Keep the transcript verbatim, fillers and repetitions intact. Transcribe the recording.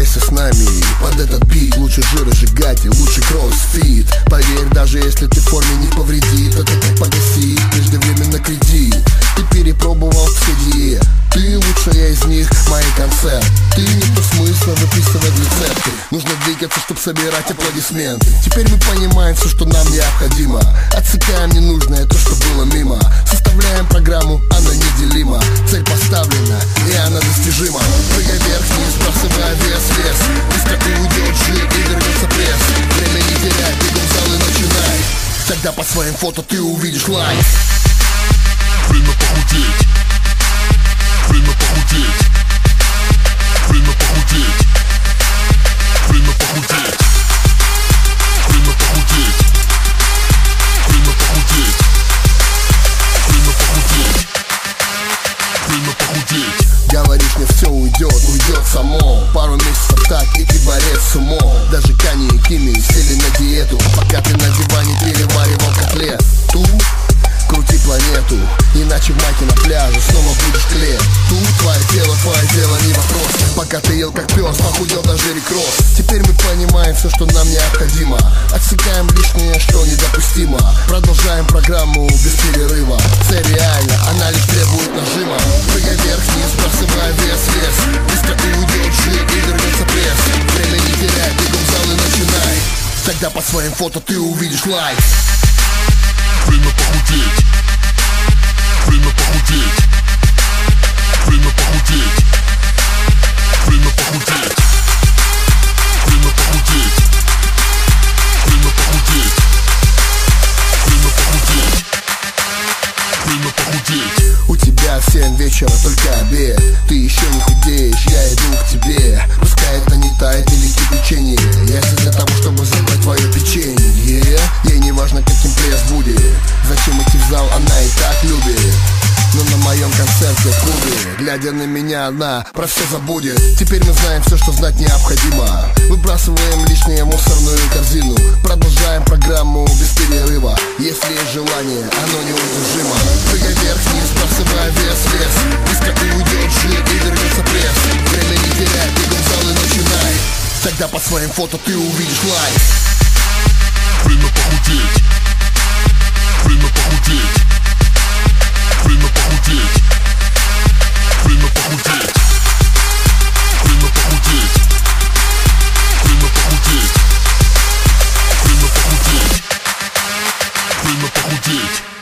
Оставайся с нами, под этот бит лучше жиросжигать и лучше кроссфит. Поверь, даже если ты в форме не повредит, это как погасить преждевременно кредит. Ты перепробовал все диет, ты лучшая из них, мои концерт. Ты не то смысла выписывать рецепты, нужно двигаться, чтоб собирать аплодисменты. Теперь мы понимаем все, что нам необходимо, отсекаем ненужное, то, что было мимо. Составляем программу, она неделима. Цель поставлена, и она достижима. Прыгай вверх-вниз, сбрасывая вес, вес. Быстро уйдет жир и вернется пресс. Время не теряй, бегом в зал и начинай. Тогда по своим фото ты увидишь лайк. Время похудеть. Время похудеть. Время похудеть. Время похудеть. Время похудеть. Время похудеть. Время похудеть. Время похудеть. Говоришь, мне все уйдет, уйдет само. Пару месяцев так, и ты борец с умом. Даже Кани и Кими сели на диету, пока ты на диване переваривал котлет. Ту крути планету, иначе в майке на пляже снова будешь клеить. Тут твое тело, твое дело, не вопрос. Пока ты ел как пес, похудел даже рекросс. Теперь мы понимаем все, что нам необходимо, отсекаем лишнее, что недопустимо. Продолжаем программу без перерыва. Цель реальна, она лишь требует нажима. Прыгай вверх-вниз, сбрасывая вес, вес. Быстро уйдет жир и вернется пресс. Время не теряй, бегом в зал и начинай. Тогда по своим фото ты увидишь лайк. Время похудеть. Время похудеть. Время похудеть. Время похудеть. Время похудеть. Время похудеть. Время похудеть. Время похудеть. У тебя в семь вечера только обед. Ты еще не худеешь, я иду к тебе. Пускай это не тает или печенье. Я здесь для того, чтобы забрать твое печенье. Ей не важно, каким пресс будет. Зачем идти в зал, она и так любит. Но на моем концерте в клубе, глядя на меня, она про все забудет. Теперь мы знаем все, что знать необходимо. Выбрасываем лишнее в мусорную корзину. Продолжаем программу без перерыва. Если есть желание, оно неудержимо. Прыгай вверх-вниз, сбрасывая вес, вес. Быстро уйдет жир и вернется пресс. Время не теряй, бегом в зал и начинай. Тогда по своим фото ты увидишь лайк. Время похудеть. Время похудеть. Время похудеть. Время похудеть. Время похудеть. Время похудеть. Время похудеть. Время похудеть.